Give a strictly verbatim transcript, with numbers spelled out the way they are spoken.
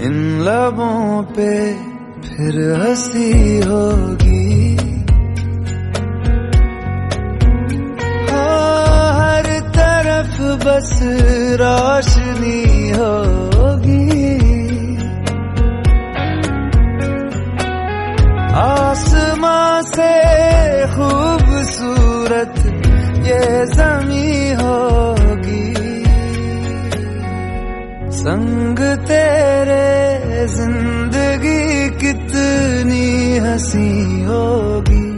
इन लबों पे फिर हंसी होगी। हाँ, हर तरफ बस रोशनी होगी। आसमां से खूबसूरत ये ज़मीं होगी। संग तेरे जिंदगी कितनी हंसी होगी।